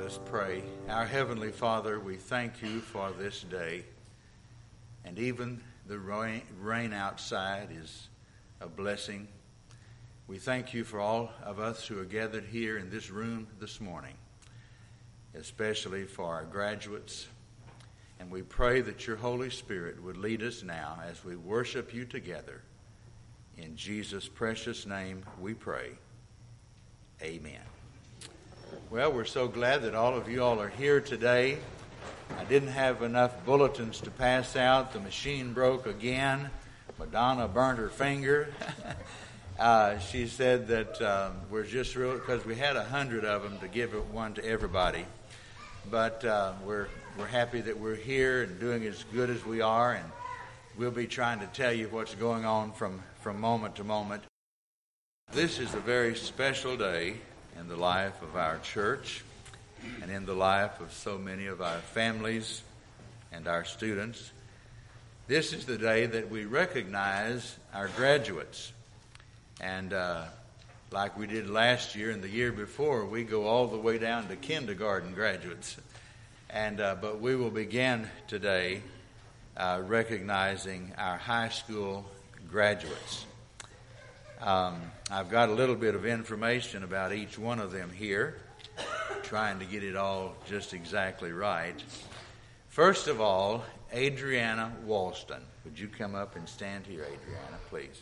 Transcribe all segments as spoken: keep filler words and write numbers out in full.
us pray. Our Heavenly Father, we thank you for this day. And even the rain, rain outside is a blessing. We thank you for all of us who are gathered here in this room this morning, especially for our graduates. And we pray that your Holy Spirit would lead us now as we worship you together. In Jesus' precious name we pray. Amen. Well, we're so glad that all of you all are here today. I didn't have enough bulletins to pass out. The machine broke again. Madonna burned her finger. uh, she said that um, we're just real, because we had a hundred of them to give one to everybody. But uh, we're we're happy that we're here and doing as good as we are, and we'll be trying to tell you what's going on from, from moment to moment. This is a very special day in the life of our church and in the life of so many of our families and our students. This is the day that we recognize our graduates. And uh, like we did last year and the year before, we go all the way down to kindergarten graduates. And uh, but we will begin today uh, recognizing our high school graduates. Um, I've got a little bit of information about each one of them here, trying to get it all just exactly right. First of all, Adriana Walston. Would you come up and stand here, Adriana, please?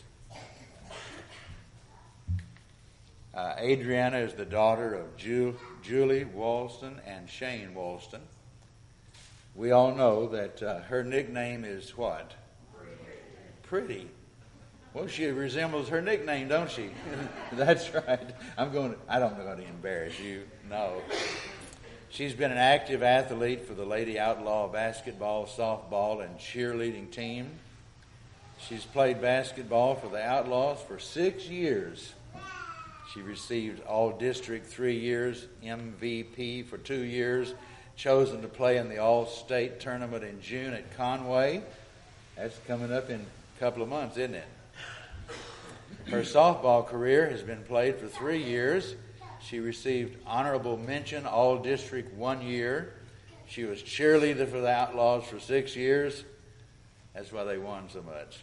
Uh, Adriana is the daughter of Ju- Julie Walston and Shane Walston. We all know that uh, her nickname is what? Pretty. Pretty. Well, she resembles her nickname, don't she? That's right. I'm going to, I don't want to embarrass you. No. She's been an active athlete for the Lady Outlaw basketball, softball, and cheerleading team. She's played basketball for the Outlaws for six years. She received All-District three years, M V P for two years, chosen to play in the All-State tournament in June at Conway. That's coming up in a couple of months, isn't it? Her softball career has been played for three years. She received honorable mention All-District one year. She was cheerleader for the Outlaws for six years. That's why they won so much.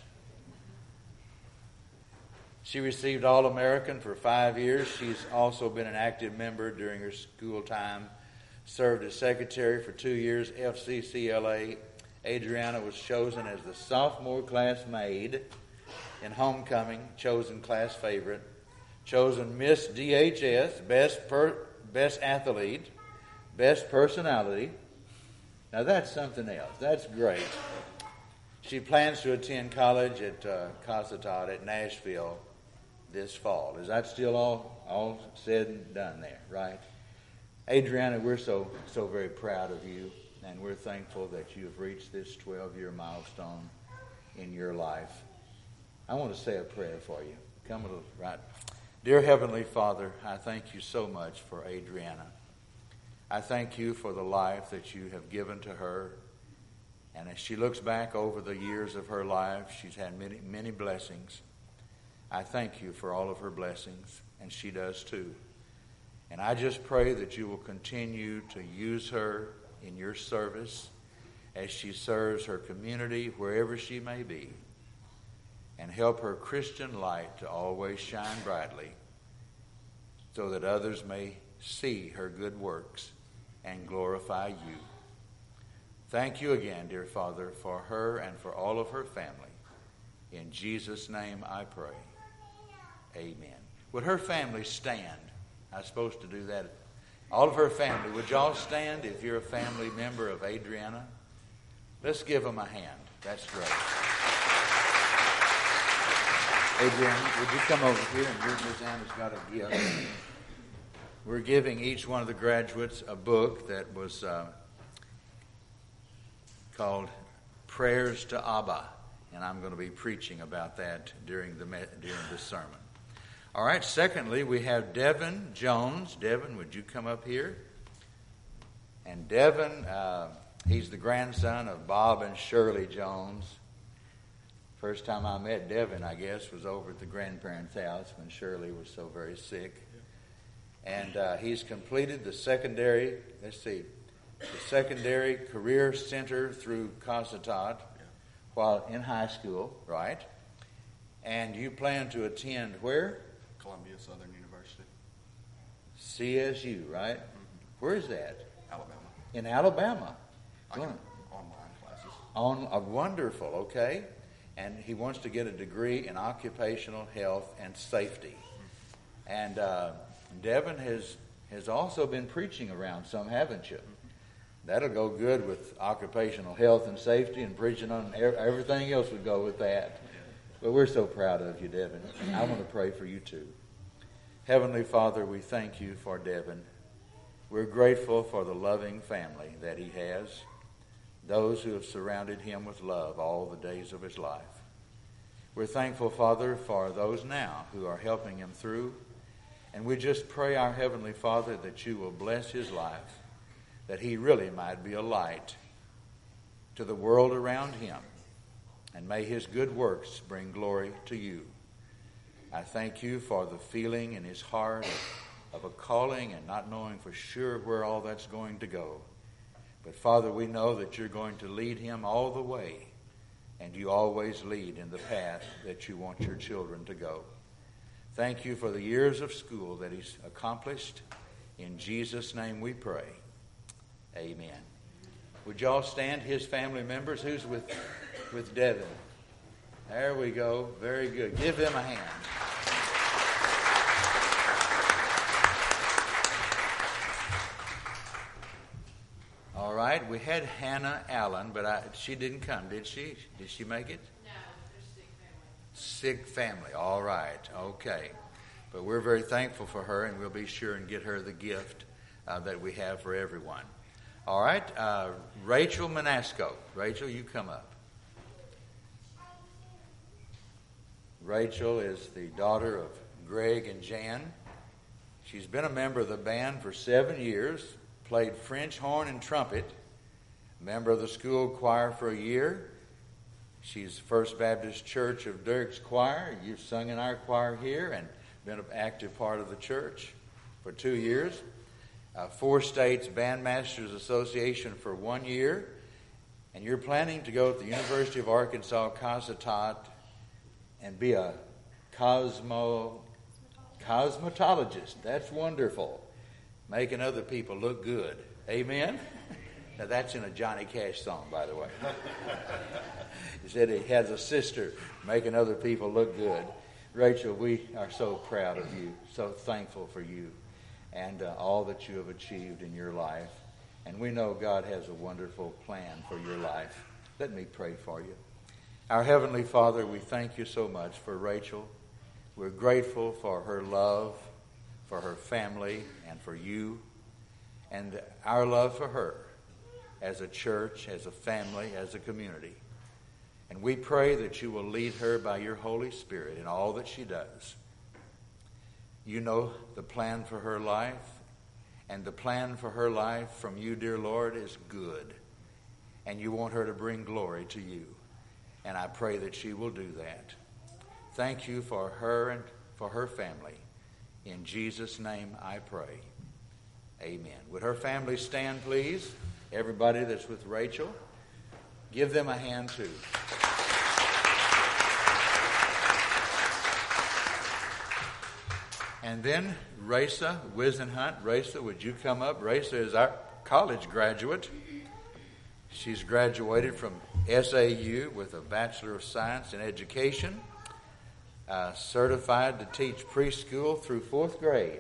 She received All-American for five years. She's also been an active member during her school time. Served as secretary for two years, F C C L A. Adriana was chosen as the sophomore class maid in homecoming, chosen class favorite, chosen Miss D H S, best per, best athlete, best personality. Now that's something else. That's great. She plans to attend college at uh, Cossatot at Nashville this fall. Is that still all all said and done there, right? Adriana, we're so so very proud of you, and we're thankful that you have reached this twelve-year milestone in your life. I want to say a prayer for you. Come a little right. Dear Heavenly Father, I thank you so much for Adriana. I thank you for the life that you have given to her. And as she looks back over the years of her life, she's had many, many blessings. I thank you for all of her blessings, and she does too. And I just pray that you will continue to use her in your service as she serves her community wherever she may be, and help her Christian light to always shine brightly so that others may see her good works and glorify you. Thank you again, dear Father, for her and for all of her family. In Jesus' name I pray. Amen. Would her family stand? I was supposed to do that. All of her family, would y'all stand if you're a family member of Adriana? Let's give them a hand. That's great. Adriana, would you come over here, and your Miz Anna's got a gift. We're giving each one of the graduates a book that was uh, called Prayers to Abba, and I'm going to be preaching about that during the during the sermon. All right, secondly, we have Devin Jones. Devin, would you come up here? And Devin, uh, he's the grandson of Bob and Shirley Jones. First time I met Devin, I guess, was over at the grandparents' house when Shirley was so very sick. And uh, he's completed the secondary, let's see, the secondary career center through Cossatot while in high school, right? And you plan to attend where? Columbia Southern University. C S U, right? Mm-hmm. Where is that? Alabama. In Alabama. I can, online classes. On a wonderful, okay. And he wants to get a degree in occupational health and safety. Mm-hmm. And uh, Devin has has also been preaching around some, haven't you? Mm-hmm. That'll go good with occupational health and safety, and preaching on everything else would go with that. But we're so proud of you, Devin. I want to pray for you too. Heavenly Father, we thank you for Devin. We're grateful for the loving family that he has, those who have surrounded him with love all the days of his life. We're thankful, Father, for those now who are helping him through. And we just pray, our Heavenly Father, that you will bless his life, that he really might be a light to the world around him. And may his good works bring glory to you. I thank you for the feeling in his heart of, of a calling and not knowing for sure where all that's going to go. But Father, we know that you're going to lead him all the way. And you always lead in the path that you want your children to go. Thank you for the years of school that he's accomplished. In Jesus' name we pray. Amen. Would y'all stand, his family members? Who's with, with Devin? There we go. Very good. Give them a hand. All right. We had Hannah Allen, but I, she didn't come, did she? Did she make it? No, they're sick family. Sick family. All right. Okay. But we're very thankful for her, and we'll be sure and get her the gift uh, that we have for everyone. All right. Uh, Rachel Manasco. Rachel, you come up. Rachel is the daughter of Greg and Jan. She's been a member of the band for seven years, played French horn and trumpet, member of the school choir for a year. She's First Baptist Church of Dirk's choir. You've sung in our choir here and been an active part of the church for two years. Uh, Four States Bandmasters Association for one year. And you're planning to go to the University of Arkansas, Cossatot, and be a cosmo, cosmetologist. That's wonderful. Making other people look good. Amen? Now that's in a Johnny Cash song, by the way. He said he has a sister making other people look good. Rachel, we are so proud of you, so thankful for you and uh, all that you have achieved in your life. And we know God has a wonderful plan for your life. Let me pray for you. Our Heavenly Father, we thank you so much for Rachel. We're grateful for her love, for her family, and for you, and our love for her as a church, as a family, as a community. And we pray that you will lead her by your Holy Spirit in all that she does. You know the plan for her life, and the plan for her life from you, dear Lord, is good. And you want her to bring glory to you. And I pray that she will do that. Thank you for her and for her family. In Jesus' name I pray. Amen. Would her family stand, please? Everybody that's with Rachel, give them a hand too. And then Raisa Wisenhunt. Raisa, would you come up? Raisa is our college graduate. She's graduated from S A U with a Bachelor of Science in Education, uh, certified to teach preschool through fourth grade.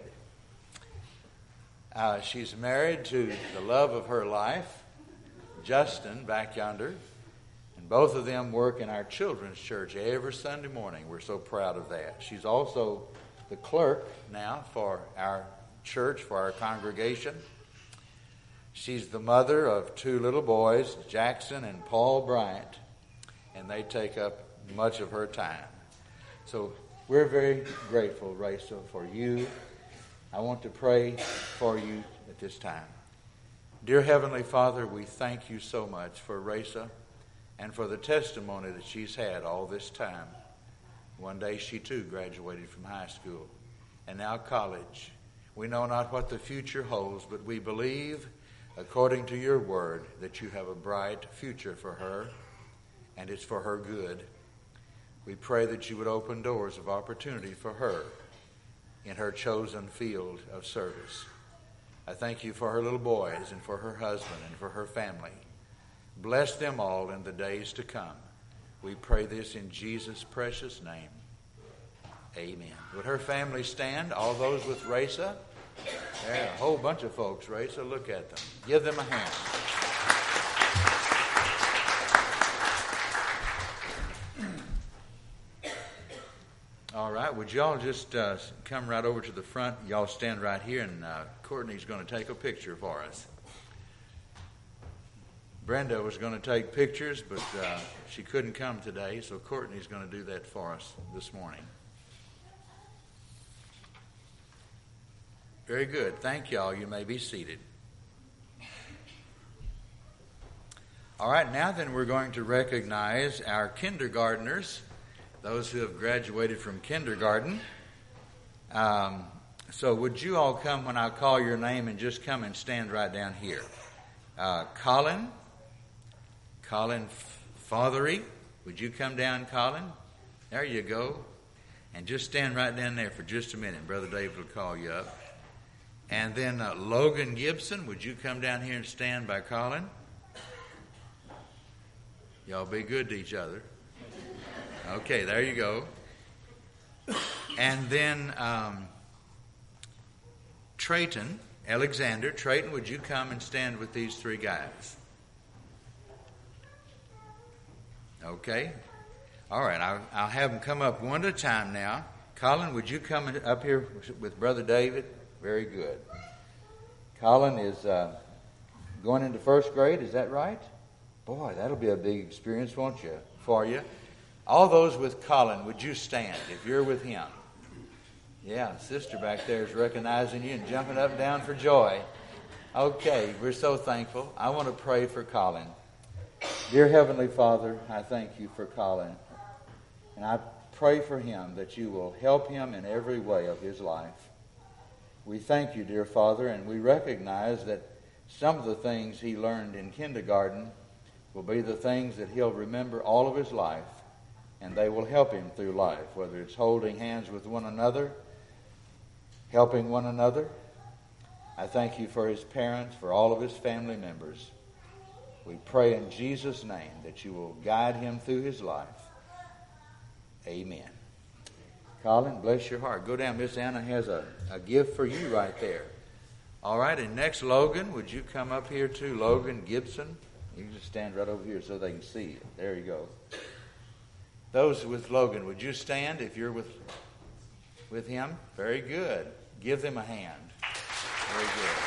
Uh, she's married to the love of her life, Justin, back yonder, and both of them work in our children's church every Sunday morning. We're so proud of that. She's also the clerk now for our church, for our congregation. She's the mother of two little boys, Jackson and Paul Bryant, and they take up much of her time. So we're very grateful, Rachel, for you. I want to pray for you at this time. Dear Heavenly Father, we thank you so much for Rachel and for the testimony that she's had all this time. One day she too graduated from high school and now college. We know not what the future holds, but we believe, according to your word, that you have a bright future for her, and it's for her good. We pray that you would open doors of opportunity for her in her chosen field of service. I thank you for her little boys and for her husband and for her family. Bless them all in the days to come. We pray this in Jesus' precious name. Amen. Would her family stand? All those with Raisa? There are a whole bunch of folks, Raisa. Look at them. Give them a hand. All right. Would y'all just uh, come right over to the front? Y'all stand right here, and uh, Courtney's going to take a picture for us. Brenda was going to take pictures, but uh, she couldn't come today, so Courtney's going to do that for us this morning. Very good. Thank y'all. You may be seated. All right, now then we're going to recognize our kindergartners, those who have graduated from kindergarten. Um, so would you all come when I call your name and just come and stand right down here? Uh, Colin, Colin Fothery, would you come down, Colin? There you go. And just stand right down there for just a minute. Brother David will call you up. And then uh, Logan Gibson, would you come down here and stand by Colin? Y'all be good to each other. Okay, there you go. And then um, Trayton, Alexander. Trayton, would you come and stand with these three guys? Okay. All right, I'll, I'll have them come up one at a time now. Colin, would you come up here with Brother David? Very good. Colin is uh, going into first grade, is that right? Boy, that'll be a big experience, won't you, for you? All those with Colin, would you stand if you're with him? Yeah, sister back there is recognizing you and jumping up and down for joy. Okay, we're so thankful. I want to pray for Colin. Dear Heavenly Father, I thank you for Colin. And I pray for him that you will help him in every way of his life. We thank you, dear Father, and we recognize that some of the things he learned in kindergarten will be the things that he'll remember all of his life, and they will help him through life, whether it's holding hands with one another, helping one another. I thank you for his parents, for all of his family members. We pray in Jesus' name that you will guide him through his life. Amen. Colin, bless your heart. Go down. Miss Anna has a, a gift for you right there. All right, and next, Logan, would you come up here too? Logan Gibson. You can just stand right over here so they can see you. There you go. Those with Logan, would you stand if you're with with him? Very good. Give them a hand. Very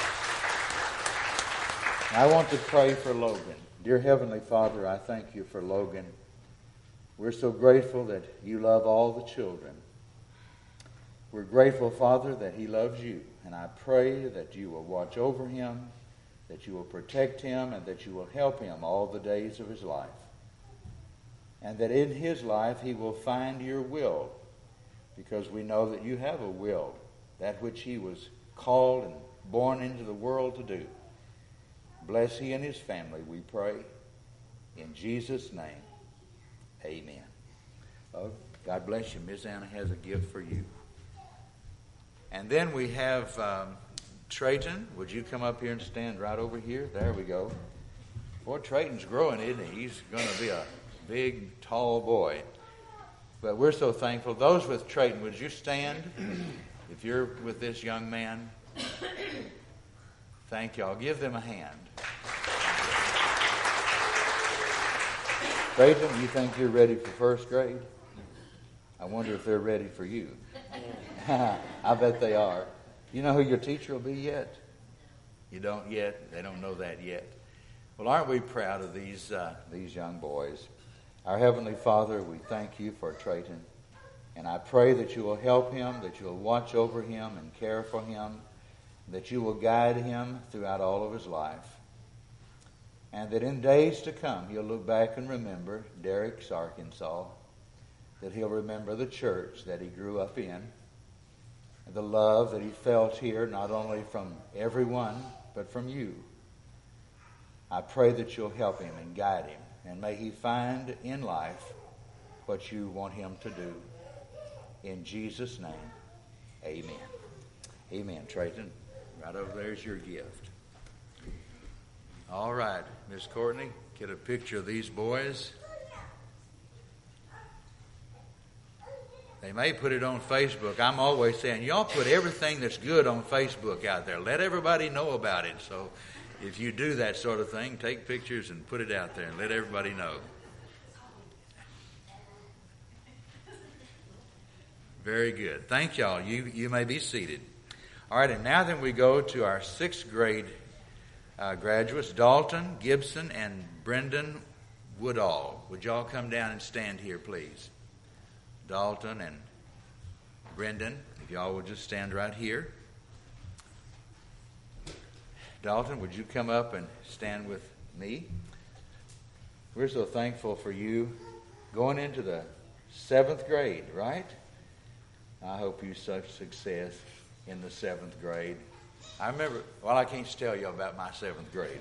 good. I want to pray for Logan. Dear Heavenly Father, I thank you for Logan. We're so grateful that you love all the children. We're grateful, Father, that he loves you. And I pray that you will watch over him, that you will protect him, and that you will help him all the days of his life. And that in his life he will find your will, because we know that you have a will, that which he was called and born into the world to do. Bless he and his family, we pray. In Jesus' name, amen. Oh, God bless you. Miss Anna has a gift for you. And then we have um, Trayton. Would you come up here and stand right over here? There we go. Boy, Trayton's growing, isn't he? He's going to be a big, tall boy. But we're so thankful. Those with Trayton, would you stand if you're with this young man? Thank y'all. Give them a hand. Trayton, you think you're ready for first grade? I wonder if they're ready for you. I bet they are. You know who your teacher will be yet? You don't yet? They don't know that yet. Well, aren't we proud of these uh, these young boys? Our Heavenly Father, we thank you for Trayton. And I pray that you will help him, that you will watch over him and care for him, that you will guide him throughout all of his life. And that in days to come, he'll look back and remember Derrick's, Arkansas, that he'll remember the church that he grew up in, the love that he felt here, not only from everyone, but from you. I pray that you'll help him and guide him, and may he find in life what you want him to do. In Jesus' name, amen. Amen, Trayton. Right over there's your gift. All right, Miss Courtney, get a picture of these boys. They may put it on Facebook. I'm always saying, y'all put everything that's good on Facebook out there. Let everybody know about it. So if you do that sort of thing, take pictures and put it out there and let everybody know. Very good. Thank y'all. You, you may be seated. All right, and now then we go to our sixth grade uh, graduates, Dalton Gibson and Brendan Woodall. Would y'all come down and stand here, please? Dalton and Brendan, if y'all would just stand right here. Dalton, would you come up and stand with me? We're so thankful for you going into the seventh grade, right? I hope you such success in the seventh grade. I remember, well, I can't tell you about my seventh grade.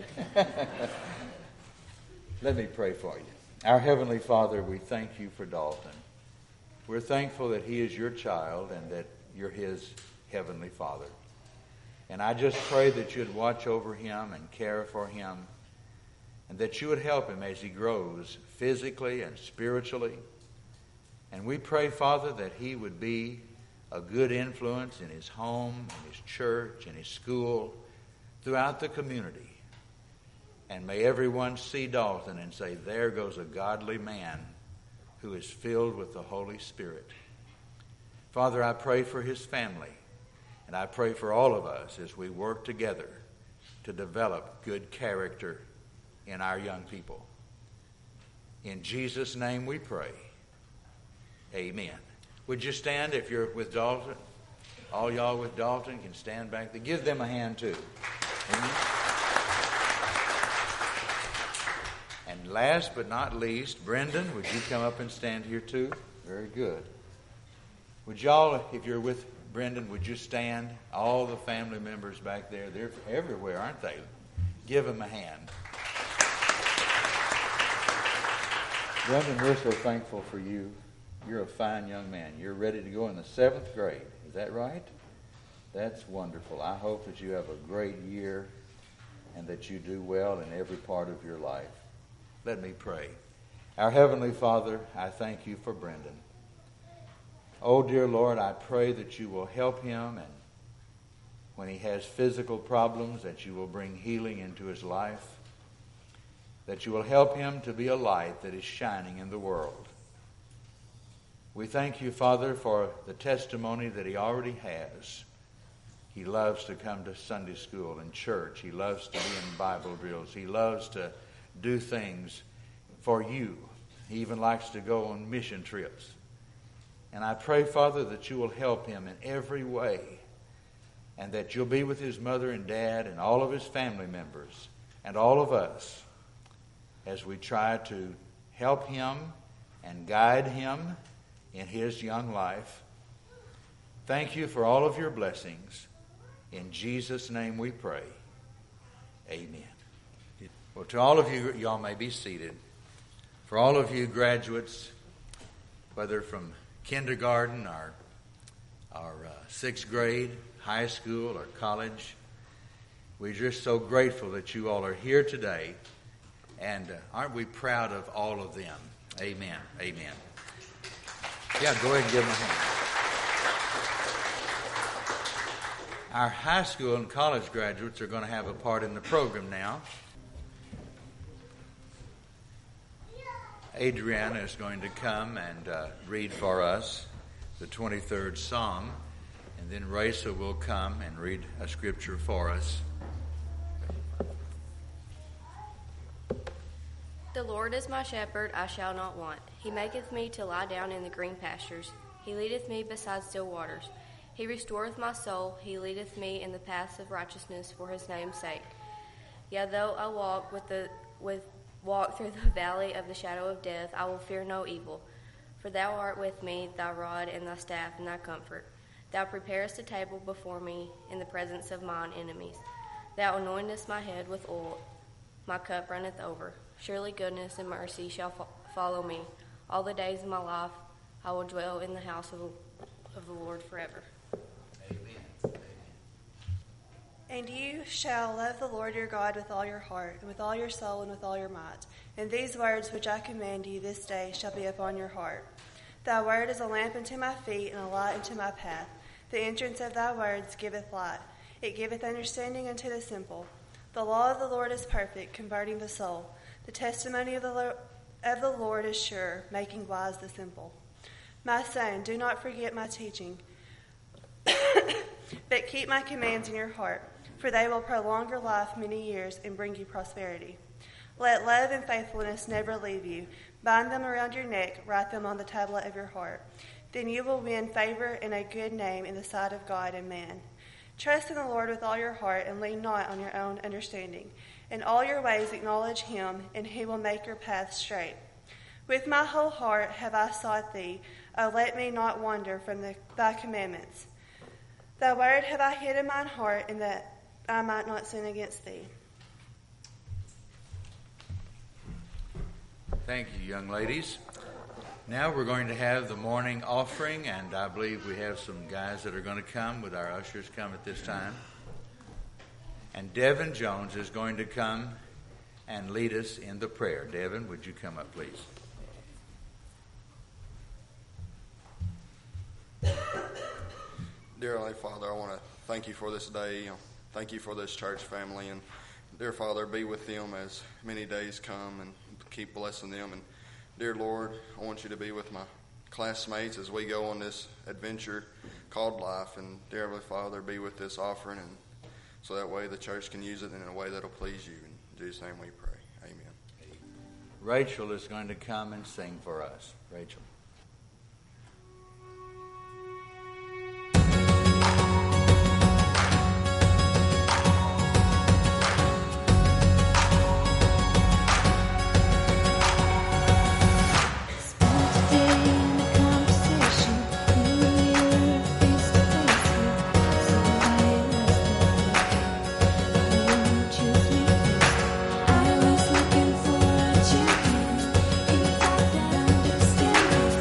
Let me pray for you. Our Heavenly Father, we thank you for Dalton. We're thankful that he is your child and that you're his Heavenly Father. And I just pray that you'd watch over him and care for him, and that you would help him as he grows physically and spiritually. And we pray, Father, that he would be a good influence in his home, in his church, in his school, throughout the community. And may everyone see Dalton and say, there goes a godly man who is filled with the Holy Spirit. Father, I pray for his family, and I pray for all of us as we work together to develop good character in our young people. In Jesus' name we pray. Amen. Would you stand if you're with Dalton? All y'all with Dalton can stand back there. Give them a hand too. Amen. And last but not least, Brendan, would you come up and stand here too? Very good. Would y'all, if you're with Brendan, would you stand? All the family members back there, they're everywhere, aren't they? Give them a hand. Brendan, we're so thankful for you. You're a fine young man. You're ready to go in the seventh grade. Is that right? That's wonderful. I hope that you have a great year and that you do well in every part of your life. Let me pray. Our Heavenly Father, I thank you for Brendan. Oh, dear Lord, I pray that you will help him, and when he has physical problems, that you will bring healing into his life, that you will help him to be a light that is shining in the world. We thank you, Father, for the testimony that he already has. He loves to come to Sunday school and church. He loves to be in Bible drills. He loves to do things for you. He even likes to go on mission trips. And I pray, Father, that you will help him in every way, and that you'll be with his mother and dad and all of his family members and all of us as we try to help him and guide him in his young life. Thank you for all of your blessings. In Jesus' name we pray. Amen. Well, to all of you, y'all may be seated. For all of you graduates, whether from kindergarten or, or uh, sixth grade, high school, or college, we're just so grateful that you all are here today. And uh, aren't we proud of all of them? Amen. Amen. Yeah, go ahead and give them a hand. Our high school and college graduates are going to have a part in the program now. Adriana is going to come and uh, read for us the twenty-third Psalm, and then Raisa will come and read a scripture for us. The Lord is my shepherd, I shall not want. He maketh me to lie down in the green pastures. He leadeth me beside still waters. He restoreth my soul. He leadeth me in the paths of righteousness for his name's sake. Yea, though I walk with the with walk through the valley of the shadow of death, I will fear no evil. For thou art with me, thy rod and thy staff and thy comfort. Thou preparest a table before me in the presence of mine enemies. Thou anointest my head with oil, my cup runneth over. Surely goodness and mercy shall fo- follow me all the days of my life. I will dwell in the house of the, of the Lord forever. Amen. And you shall love the Lord your God with all your heart, and with all your soul, and with all your might. And these words which I command you this day shall be upon your heart. Thy word is a lamp unto my feet, and a light unto my path. The entrance of thy words giveth light. It giveth understanding unto the simple. The law of the Lord is perfect, converting the soul. The testimony of the, Lo- of the Lord is sure, making wise the simple. My son, do not forget my teaching, but keep my commands in your heart, for they will prolong your life many years and bring you prosperity. Let love and faithfulness never leave you. Bind them around your neck, write them on the tablet of your heart. Then you will win favor and a good name in the sight of God and man. Trust in the Lord with all your heart and lean not on your own understanding. In all your ways acknowledge him, and he will make your paths straight. With my whole heart have I sought thee. O let me not wander from the, thy commandments. Thy word have I hid in mine heart, and that I might not sin against thee. Thank you, young ladies. Now we're going to have the morning offering, and I believe we have some guys that are going to come with our ushers come at this time. And Devin Jones is going to come and lead us in the prayer. Devin, would you come up, please? Dear Heavenly Father, I want to thank you for this day. Thank you for this church family. And dear Father, be with them as many days come and keep blessing them. And dear Lord, I want you to be with my classmates as we go on this adventure called life. And dear Heavenly Father, be with this offering, and so that way the church can use it in a way that will please you. In Jesus' name we pray. Amen. Rachel is going to come and sing for us. Rachel. I was looking for a champion. He thought that understanding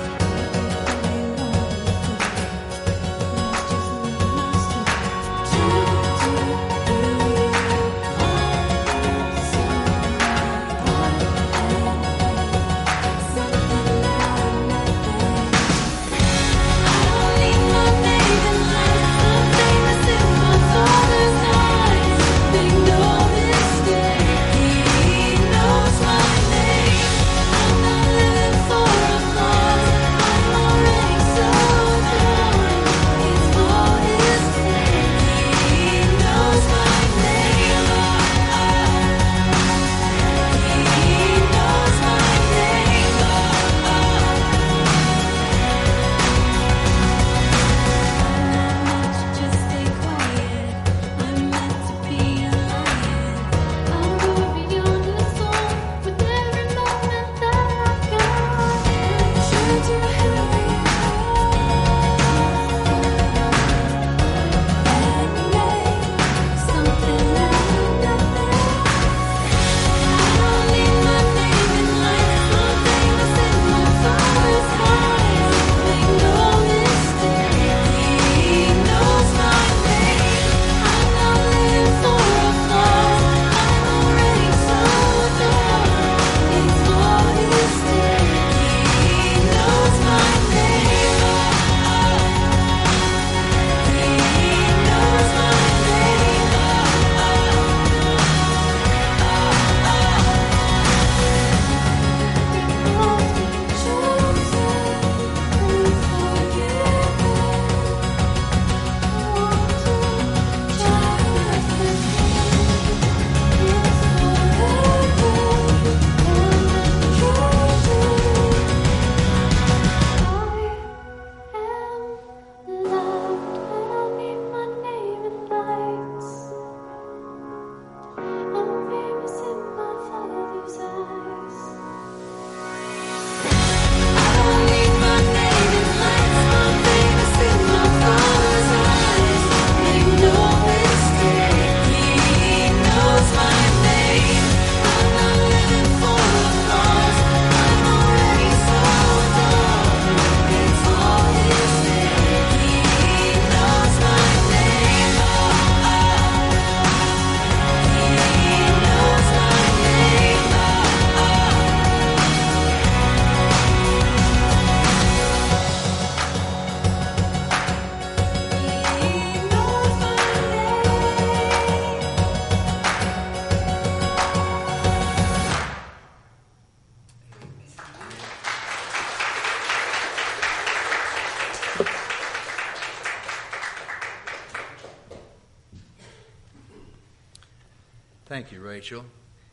Thank you, Rachel.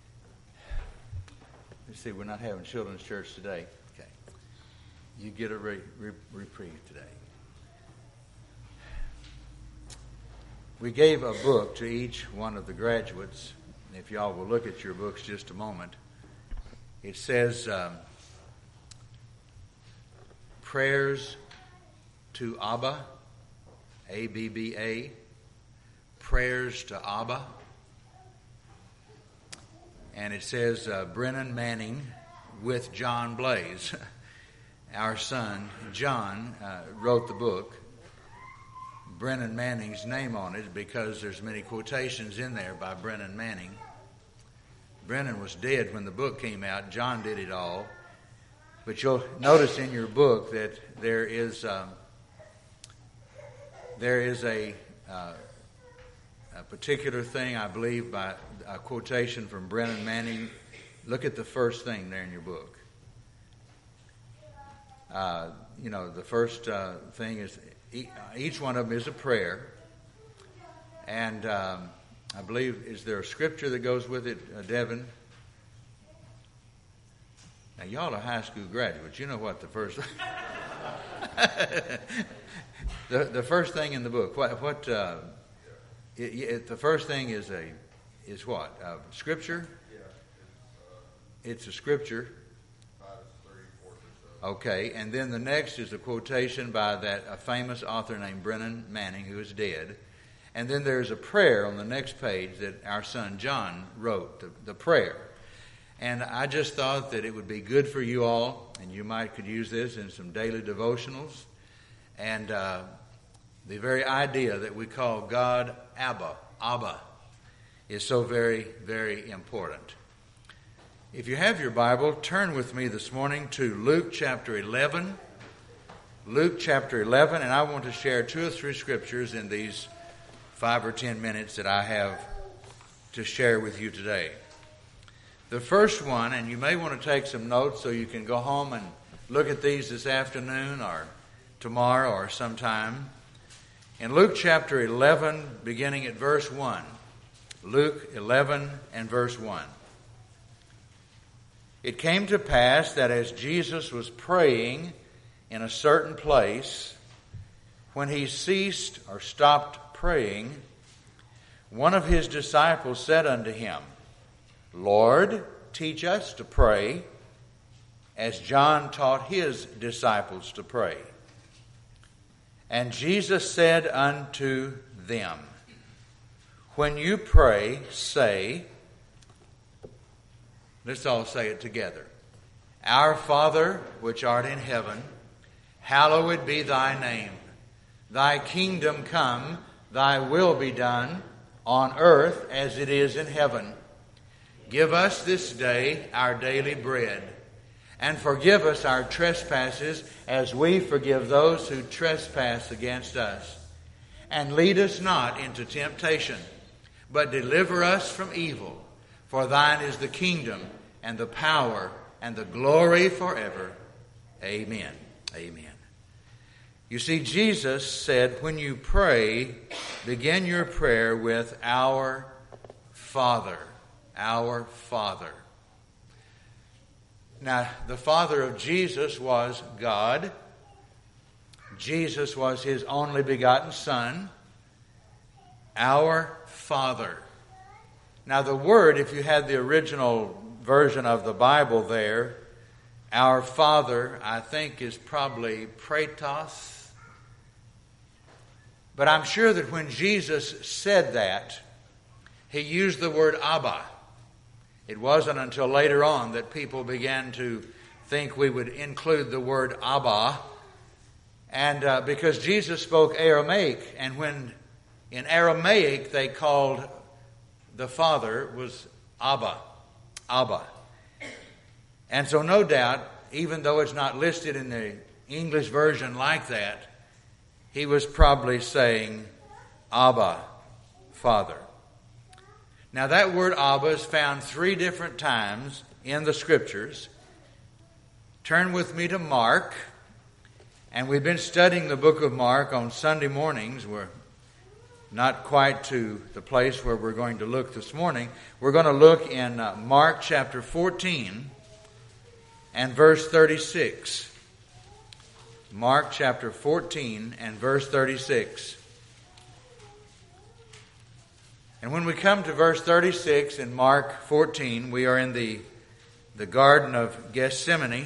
Let's see, we're not having children's church today. Okay. You get a re- re- reprieve today. We gave a book to each one of the graduates. If y'all will look at your books just a moment. It says, um, Prayers to Abba, A B B A, Prayers to Abba. And it says uh, Brennan Manning with John Blaze. Our son, John, uh, wrote the book. Brennan Manning's name on it because there's many quotations in there by Brennan Manning. Brennan was dead when the book came out. John did it all. But you'll notice in your book that there is um, there is a, uh, a particular thing, I believe, by a quotation from Brennan Manning. Look at the first thing there in your book. Uh, you know, the first uh, thing is each one of them is a prayer. And um, I believe, is there a scripture that goes with it, uh, Devin? Now, y'all are high school graduates. You know what the first... the the first thing in the book, what... what uh, it, it, the first thing is a is what? Uh, scripture? It's a scripture. Okay, and then the next is a quotation by that a famous author named Brennan Manning, who is dead. And then there's a prayer on the next page that our son John wrote, the, the prayer. And I just thought that it would be good for you all, and you might could use this in some daily devotionals. And uh, the very idea that we call God Abba, Abba, is so very, very important. If you have your Bible, turn with me this morning to Luke chapter eleven. Luke chapter eleven, and I want to share two or three scriptures in these five or ten minutes that I have to share with you today. The first one, and you may want to take some notes so you can go home and look at these this afternoon or tomorrow or sometime. In Luke chapter eleven, beginning at verse one. Luke eleven and verse one. It came to pass that as Jesus was praying in a certain place, when he ceased or stopped praying, one of his disciples said unto him, Lord, teach us to pray, as John taught his disciples to pray. And Jesus said unto them, When you pray, say, let's all say it together. Our Father, which art in heaven, hallowed be thy name. Thy kingdom come, thy will be done, on earth as it is in heaven. Give us this day our daily bread, and forgive us our trespasses as we forgive those who trespass against us. And lead us not into temptation, but deliver us from evil. For thine is the kingdom, and the power, and the glory forever. Amen. Amen. You see, Jesus said, when you pray, begin your prayer with our Father. Our Father. Now, the Father of Jesus was God. Jesus was his only begotten Son. Our Father. Now, the word, if you had the original version of the Bible there, our Father, I think, is probably praetos. But I'm sure that when Jesus said that, he used the word Abba. It wasn't until later on that people began to think we would include the word Abba. And uh, because Jesus spoke Aramaic, and when in Aramaic they called the Father was Abba. Abba. And so no doubt, even though it's not listed in the English version like that, he was probably saying Abba, Father. Now that word Abba is found three different times in the Scriptures. Turn with me to Mark. And we've been studying the book of Mark on Sunday mornings. We're not quite to the place where we're going to look this morning. We're going to look in uh, Mark chapter fourteen and verse thirty-six. Mark chapter fourteen and verse thirty-six. And when we come to verse thirty-six in Mark fourteen, we are in the, the Garden of Gethsemane.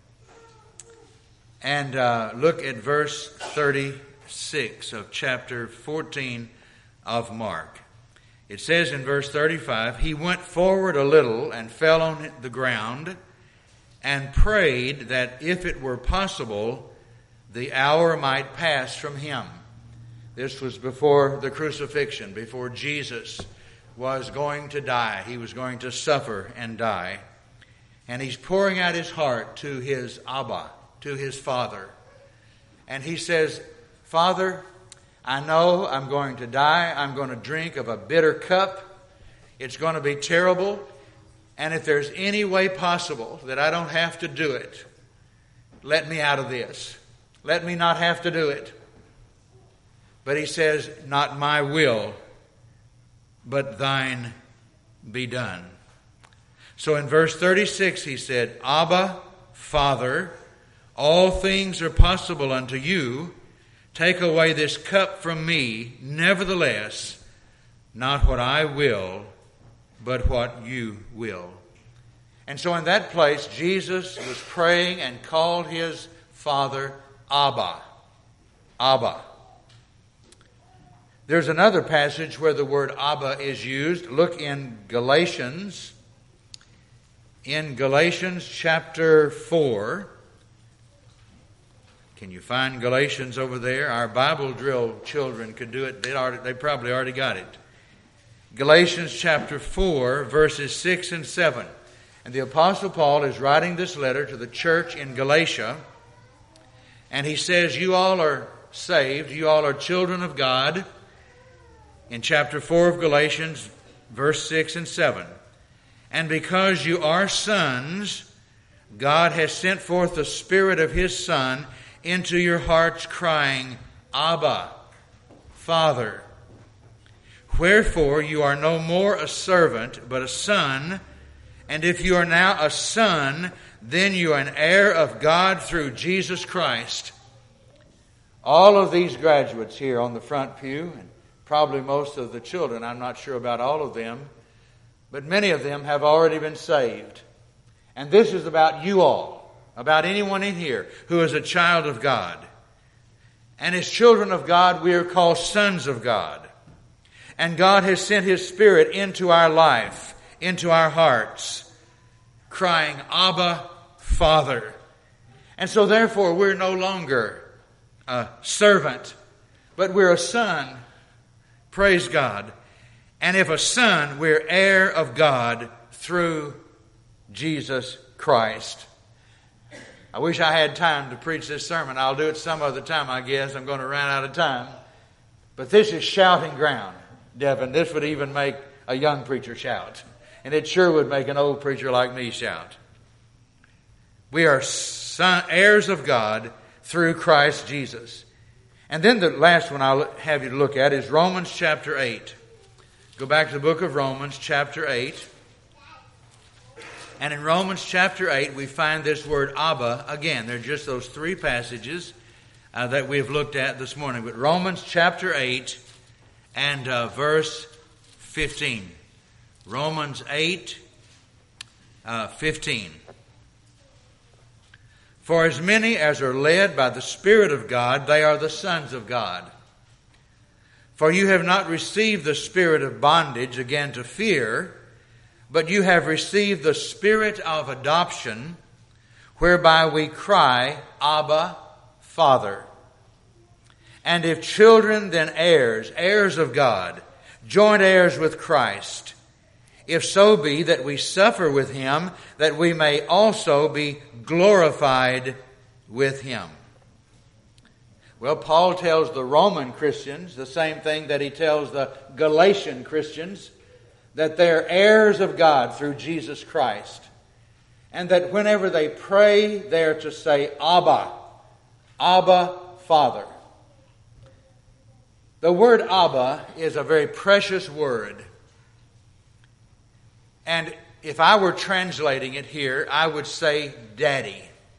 And uh, look at verse thirty-six of chapter fourteen of Mark. It says in verse thirty-five, "He went forward a little and fell on the ground and prayed that if it were possible, the hour might pass from him." This was before the crucifixion, before Jesus was going to die. He was going to suffer and die. And he's pouring out his heart to his Abba, to his Father. And he says, "Father, I know I'm going to die. I'm going to drink of a bitter cup. It's going to be terrible. And if there's any way possible that I don't have to do it, let me out of this. Let me not have to do it." But he says, "Not my will, but thine be done." So in verse thirty-six he said, "Abba, Father, all things are possible unto you. Take away this cup from me. Nevertheless, not what I will, but what you will." And so in that place, Jesus was praying and called his Father Abba. Abba. There's another passage where the word Abba is used. Look in Galatians. In Galatians chapter four. Can you find Galatians over there? Our Bible drill children could do it. They already, they probably already got it. Galatians chapter four, verses six and seven. And the Apostle Paul is writing this letter to the church in Galatia. And he says, you all are saved. You all are children of God. In chapter four of Galatians, verse six and seven. "And because you are sons, God has sent forth the Spirit of His Son into your hearts, crying, Abba, Father. Wherefore you are no more a servant, but a son. And if you are now a son, then you are an heir of God through Jesus Christ." All of these graduates here on the front pew, and probably most of the children, I'm not sure about all of them, but many of them have already been saved. And this is about you all, about anyone in here who is a child of God. And as children of God, we are called sons of God. And God has sent His Spirit into our life, into our hearts, crying, Abba, Father. And so therefore, we're no longer a servant, but we're a son. Praise God. And if a son, we're heir of God through Jesus Christ. I wish I had time to preach this sermon. I'll do it some other time, I guess. I'm going to run out of time. But this is shouting ground, Devin. This would even make a young preacher shout. And it sure would make an old preacher like me shout. We are son, heirs of God through Christ Jesus. And then the last one I'll have you to look at is Romans chapter eight. Go back to the book of Romans chapter eight. And in Romans chapter eight, we find this word Abba again. They're just those three passages uh, that we've looked at this morning. But Romans chapter eight and uh, verse fifteen. Romans eight, uh, fifteen. "For as many as are led by the Spirit of God, they are the sons of God. For you have not received the spirit of bondage again to fear, but you have received the Spirit of adoption, whereby we cry, Abba, Father. And if children, then heirs, heirs of God, joint heirs with Christ, if so be that we suffer with Him, that we may also be glorified with Him." Well, Paul tells the Roman Christians the same thing that he tells the Galatian Christians, that they're heirs of God through Jesus Christ. And that whenever they pray, they're to say, Abba, Abba, Father. The word Abba is a very precious word. And if I were translating it here, I would say Daddy.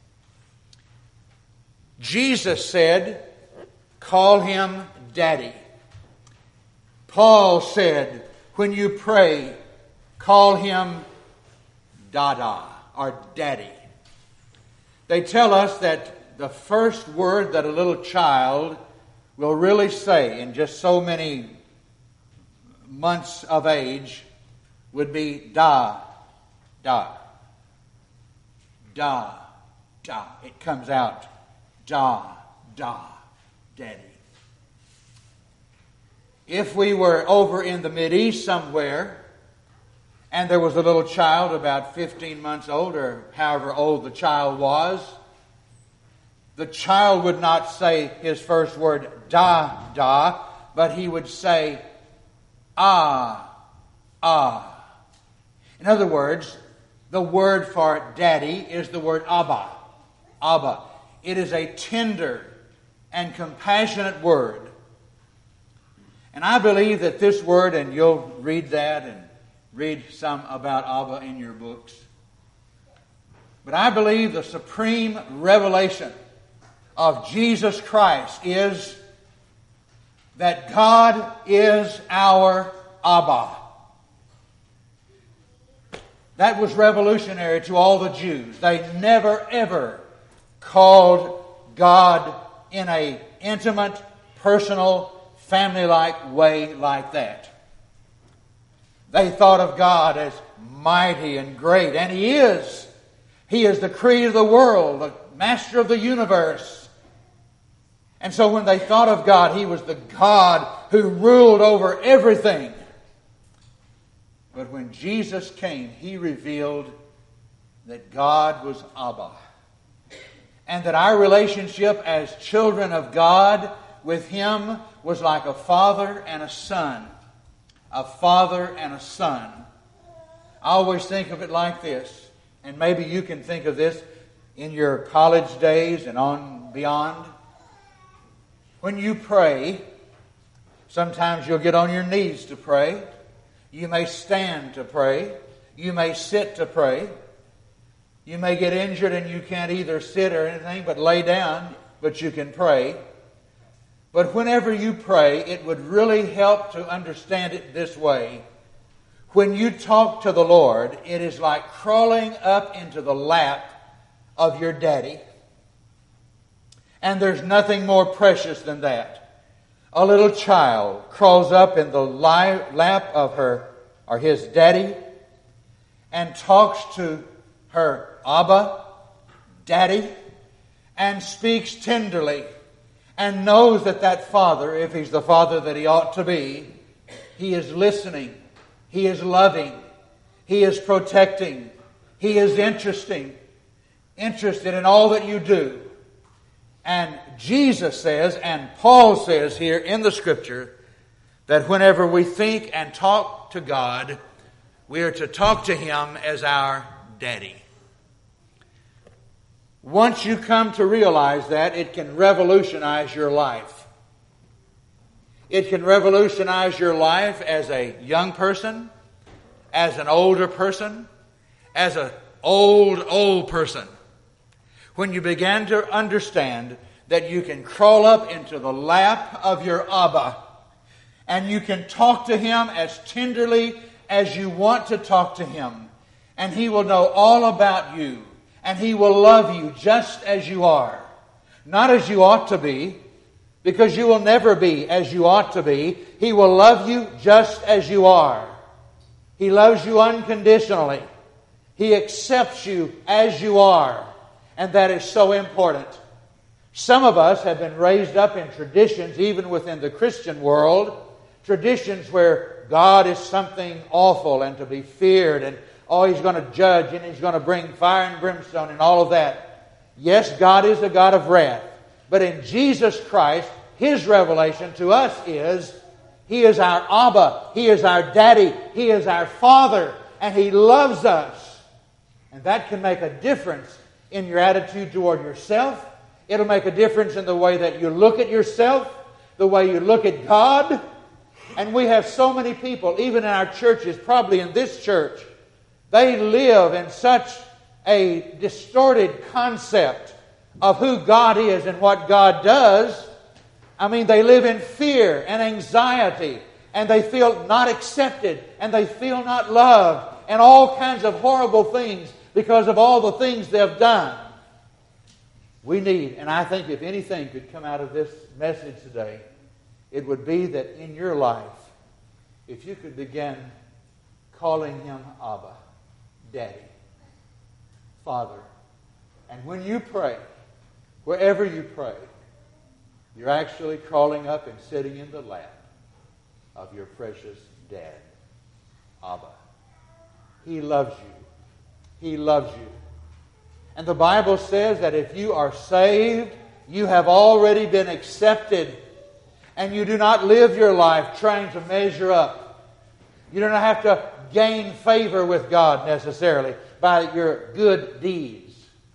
Jesus said, call him Daddy. Paul said, when you pray, call him Dada or Daddy. They tell us that the first word that a little child will really say in just so many months of age would be da, da, da, da. It comes out da, da, Daddy. If we were over in the Mideast somewhere and there was a little child about fifteen months old or however old the child was, the child would not say his first word, da, da, but he would say, ah, ah. In other words, the word for daddy is the word Abba. Abba. It is a tender and compassionate word. And I believe that this word, and you'll read that and read some about Abba in your books, but I believe the supreme revelation of Jesus Christ is that God is our Abba. That was revolutionary to all the Jews. They never ever called God in an intimate, personal, family-like way like that. They thought of God as mighty and great, and He is. He is the creator of the world, the master of the universe. And so when they thought of God, He was the God who ruled over everything. But when Jesus came, He revealed that God was Abba. And that our relationship as children of God with Him was like a father and a son. A father and a son. I always think of it like this, and maybe you can think of this in your college days and on beyond. When you pray, sometimes you'll get on your knees to pray. You may stand to pray. You may sit to pray. You may get injured and you can't either sit or anything but lay down, but you can pray. But whenever you pray, it would really help to understand it this way. When you talk to the Lord, it is like crawling up into the lap of your daddy. And there's nothing more precious than that. A little child crawls up in the lap of her or his daddy and talks to her Abba, Daddy, and speaks tenderly and knows that that father, if he's the father that he ought to be, he is listening, he is loving, he is protecting, he is interesting, interested in all that you do. And Jesus says, and Paul says here in the Scripture, that whenever we think and talk to God, we are to talk to Him as our Daddy. Once you come to realize that, it can revolutionize your life. It can revolutionize your life as a young person, as an older person, as an old, old person. When you begin to understand that you can crawl up into the lap of your Abba and you can talk to Him as tenderly as you want to talk to Him, and He will know all about you, and He will love you just as you are. Not as you ought to be, because you will never be as you ought to be. He will love you just as you are. He loves you unconditionally. He accepts you as you are. And that is so important. Some of us have been raised up in traditions, even within the Christian world, traditions where God is something awful and to be feared, and oh, He's going to judge and He's going to bring fire and brimstone and all of that. Yes, God is a God of wrath. But in Jesus Christ, His revelation to us is He is our Abba, He is our Daddy, He is our Father, and He loves us. And that can make a difference in your attitude toward yourself. It'll make a difference in the way that you look at yourself. the way you look at God. And we have so many people, even in our churches, probably in this church, they live in such a distorted concept of who God is and what God does. I mean, they live in fear and anxiety, and they feel not accepted, and they feel not loved, and all kinds of horrible things because of all the things they've done. We need, and I think if anything could come out of this message today, it would be that in your life, if you could begin calling Him Abba, Daddy, Father. And when you pray, wherever you pray, you're actually crawling up and sitting in the lap of your precious Dad, Abba. He loves you. He loves you. And the Bible says that if you are saved, you have already been accepted. And you do not live your life trying to measure up. You do not have to gain favor with God necessarily by your good deeds.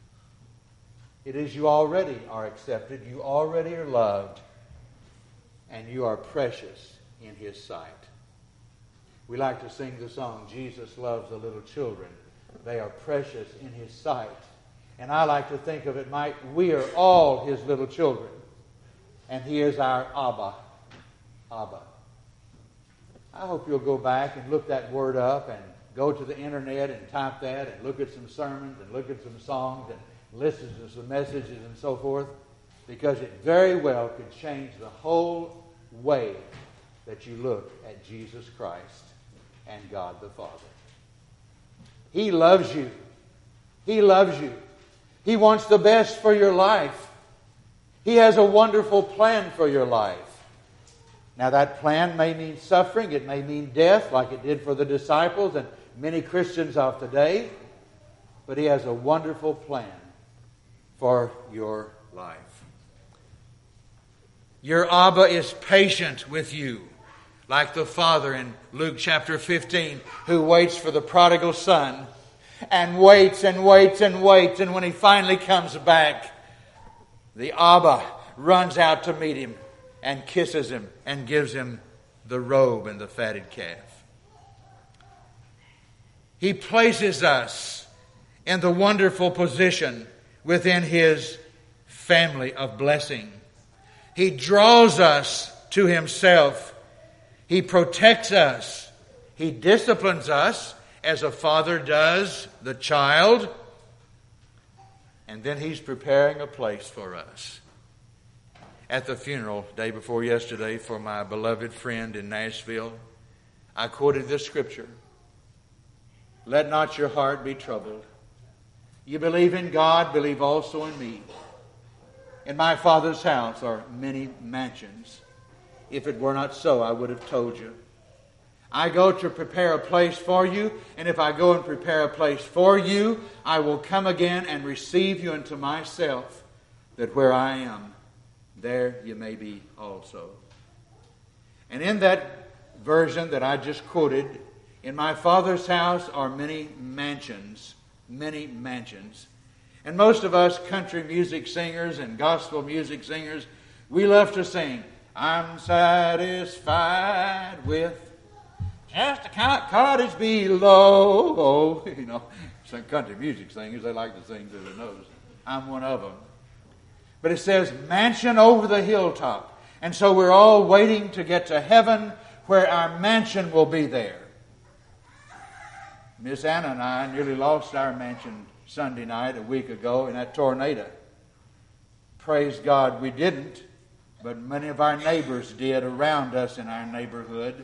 It is you already are accepted, you already are loved, and you are precious in His sight. We like to sing the song, Jesus loves the little children. They are precious in His sight. And I like to think of it, Mike, we are all His little children. And He is our Abba. Abba. I hope you'll go back and look that word up and go to the internet and type that and look at some sermons and look at some songs and listen to some messages and so forth, because it very well could change the whole way that you look at Jesus Christ and God the Father. He loves you. He loves you. He wants the best for your life. He has a wonderful plan for your life. Now that plan may mean suffering. It may mean death like it did for the disciples and many Christians of today. But He has a wonderful plan for your life. Your Abba is patient with you, like the Father in Luke chapter fifteen, who waits for the prodigal son and waits and waits and waits. And when he finally comes back, the Abba runs out to meet him and kisses him and gives him the robe and the fatted calf. He places us in the wonderful position within His family of blessing. He draws us to Himself. He protects us. He disciplines us as a father does the child. And then He's preparing a place for us. At the funeral, day before yesterday, for my beloved friend in Nashville, I quoted this scripture. Let not your heart be troubled. You believe in God, believe also in me. In my Father's house are many mansions. If it were not so, I would have told you. I go to prepare a place for you, and if I go and prepare a place for you, I will come again and receive you unto myself, that where I am, there you may be also. And in that version that I just quoted, in my Father's house are many mansions, many mansions. And most of us country music singers and gospel music singers, we love to sing, I'm satisfied with just a cottage below. You know, some country music singers, they like to sing through their nose. I'm one of them. But it says, mansion over the hilltop. And so we're all waiting to get to heaven where our mansion will be there. Miss Anna and I nearly lost our mansion Sunday night a week ago in that tornado. Praise God we didn't, but many of our neighbors did around us in our neighborhood.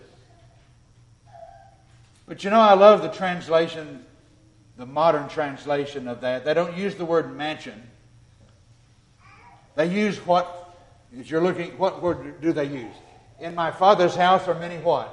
But you know, I love the translation, the modern translation of that. They don't use the word mansion. They use what, as you're looking, what word do they use? In my Father's house are many what?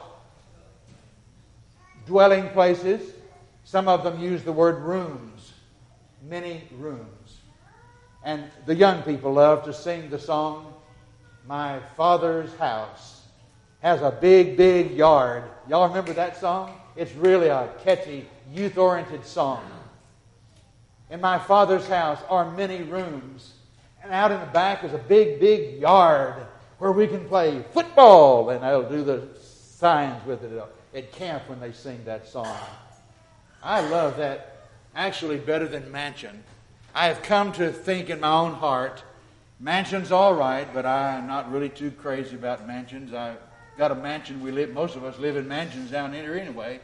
Dwelling places. Some of them use the word rooms. Many rooms. And the young people love to sing the song, My Father's house has a big, big yard. Y'all remember that song? It's really a catchy, youth-oriented song. In my Father's house are many rooms. And out in the back is a big, big yard where we can play football, and they'll do the signs with it at camp when they sing that song. I love that actually better than mansion. I have come to think in my own heart, mansion's all right, but I'm not really too crazy about mansions. I've got a mansion. We live, most of us live in mansions down here anyway.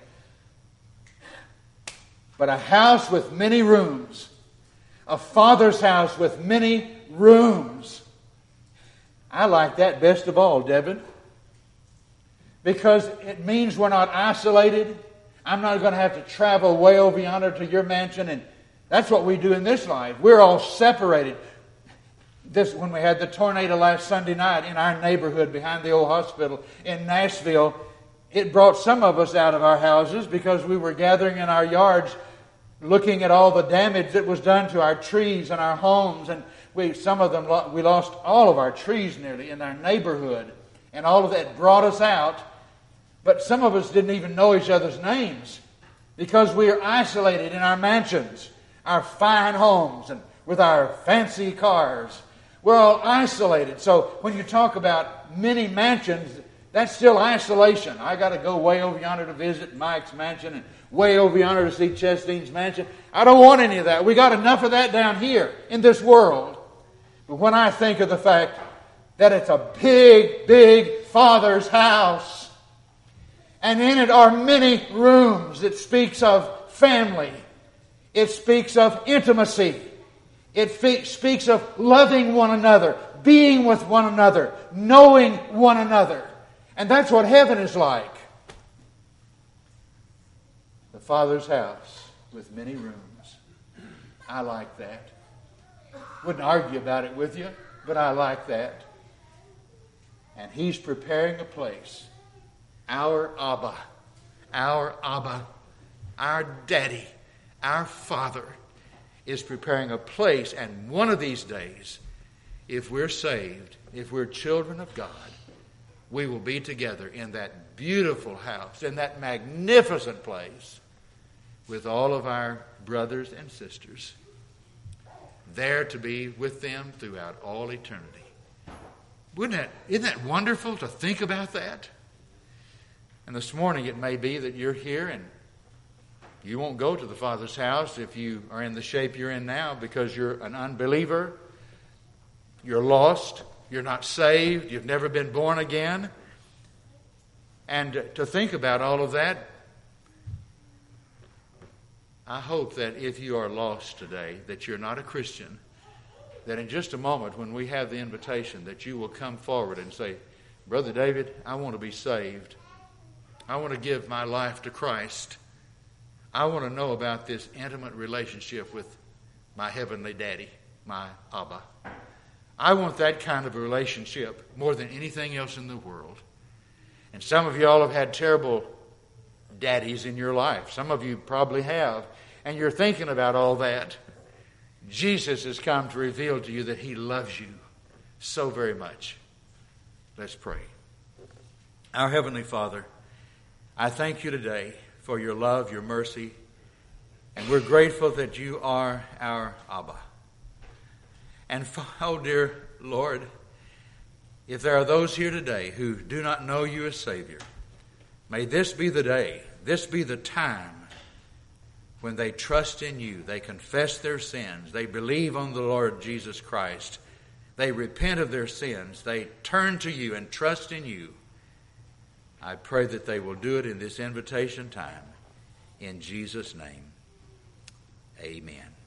But a house with many rooms, a father's house with many rooms. I like that best of all, Devin, because it means we're not isolated. I'm not going to have to travel way over yonder to your mansion, and that's what we do in this life. We're all separated. This, when we had the tornado last Sunday night in our neighborhood behind the old hospital in Nashville, it brought some of us out of our houses because we were gathering in our yards looking at all the damage that was done to our trees and our homes. And we, some of them, we lost all of our trees nearly in our neighborhood. And all of that brought us out. But some of us didn't even know each other's names because we are isolated in our mansions, our fine homes, and with our fancy cars. We're all isolated. So when you talk about many mansions, that's still isolation. I got to go way over yonder to visit Mike's mansion and way over yonder to see Chestine's mansion. I don't want any of that. We got enough of that down here in this world. But when I think of the fact that it's a big, big Father's house, and in it are many rooms, it speaks of family. It speaks of intimacy. It fe- speaks of loving one another, being with one another, knowing one another. And that's what heaven is like. The Father's house with many rooms. I like that. Wouldn't argue about it with you, but I like that. And He's preparing a place. Our Abba, our Abba, our Daddy, our Father is preparing a place. And one of these days, if we're saved, if we're children of God, we will be together in that beautiful house, in that magnificent place, with all of our brothers and sisters, there to be with them throughout all eternity. Wouldn't that, isn't that wonderful to think about that? And this morning it may be that you're here and you won't go to the Father's house if you are in the shape you're in now because you're an unbeliever, you're lost, you're not saved, you've never been born again. And to think about all of that, I hope that if you are lost today, that you're not a Christian, that in just a moment when we have the invitation, that you will come forward and say, Brother David, I want to be saved. I want to give my life to Christ. I want to know about this intimate relationship with my heavenly daddy, my Abba. I want that kind of a relationship more than anything else in the world. And some of you all have had terrible daddies in your life. Some of you probably have. And you're thinking about all that. Jesus has come to reveal to you that He loves you so very much. Let's pray. Our Heavenly Father, I thank you today for your love, your mercy, and we're grateful that you are our Abba. And, oh dear Lord, if there are those here today who do not know you as Savior, may this be the day, this be the time when they trust in you, they confess their sins, they believe on the Lord Jesus Christ, they repent of their sins, they turn to you and trust in you. I pray that they will do it in this invitation time. In Jesus' name, amen.